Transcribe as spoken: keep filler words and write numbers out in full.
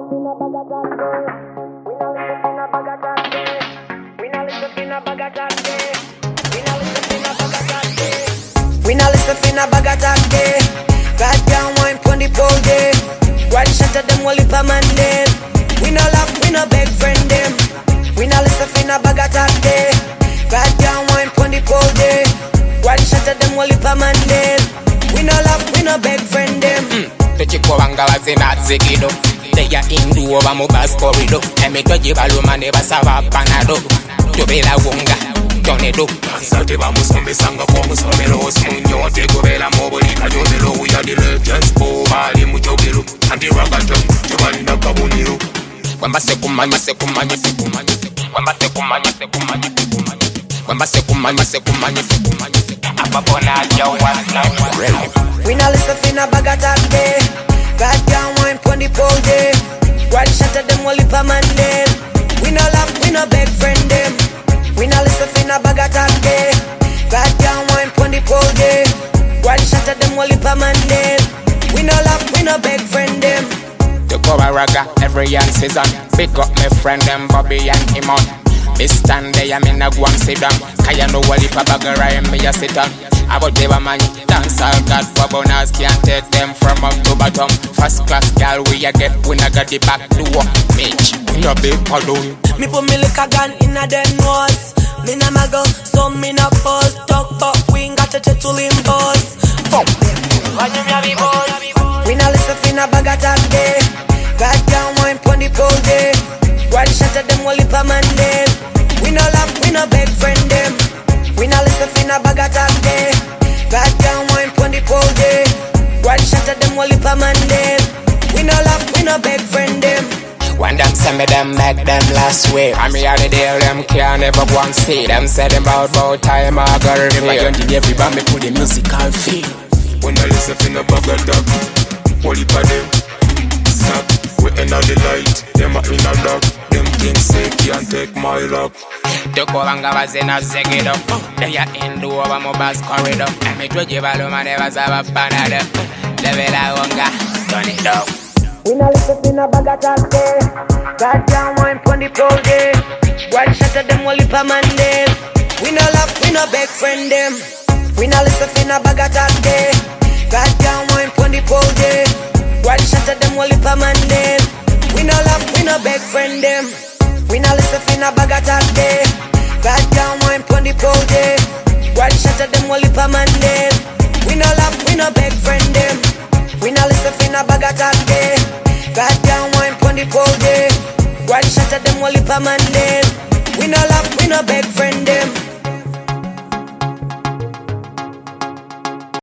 We not listen fin a bag attack day. God can't wine pon the pole day. One shot of them wally pa man them. We no laugh, we no beg friend them. We not listen fin a bag attack day. God can't wine pon the pole day. One shot of them wally pa man them. We no laugh, we no beg friend them. Techiko wanga wazina zekido. Teya indu oba mo bas corridor. Eme toji baluma ne basava panado. Tobela wonga. Sate vamos con besanga como someros Muño te cobela mobolita yo de lo we are the legends Po vale mucho gelo Anti-ragaton Giovanni na cabonero Wamba se kumanya se kumanya se kumanya Wamba se kumanya se kumanya se kumanya Wamba se kumanya se kumanya se kumanya Apapona jawa We not listen fin a bag attack day. God can't wine pon the pole day. One shot of them wally pa man them. We no laugh, we no beg friend them. We not listen fin a bag attack day. God can't wine pon the pole day. One shot of them wally pa man them. We no laugh, we no beg friend them. The cover raga every young season. Pick up my friend them Bobby and Imon. Me stand there, I'm in a guam sit down. Kaya no wally pa bagara and me a sit down. About Deva man, dance all God for bonus. Can't take them from up to bottom. First class girl we a get, we not got the back door. Bitch, we no big pardon. Me put me lick a gun in a them nose. Me na mago, so me na pose. Talk but we ain't got to take to limb boss. Fuck them. We na listen fin a bag attack day. God can't wine pon the pole day. One shot of them wally pa man them. We no laugh, we no beg friend them. We na listen fin a bag attack day. God can't wine pon the pole day. One shot of them wally pa man them. We no laugh, we no beg friend them. When them send me them make them last way. I me out the deal them can't never go and see. Them say them about about time I got it. If I don't did everybody me put the musical feel. When I listen fin a bag attack Wally pa them Snap we end of the light. Them a in a lock. Them things say can't take my luck. Toko wanga wazina zekido. Teya indu oba mo bas corridor. Eme toji baluma ne basava panado. Levela wonga turn it up. We not listen fin a bag attack day. God can't wine pon the pole day. One shot of them wally pa man them. We no laugh, we no beg friend them. We not listen fin a bag attack day. God can't wine pon the pole day. One shot of them wally pa man them. We no laugh, we no beg friend them. We not listen fin a bag attack day. God can't wine pon the pole day. One shot of them wally pa man them. We no laugh, we no beg friend them. We not listen fin a bag attack day. God can't wine pon the pole day. One shot of them wally pa man them.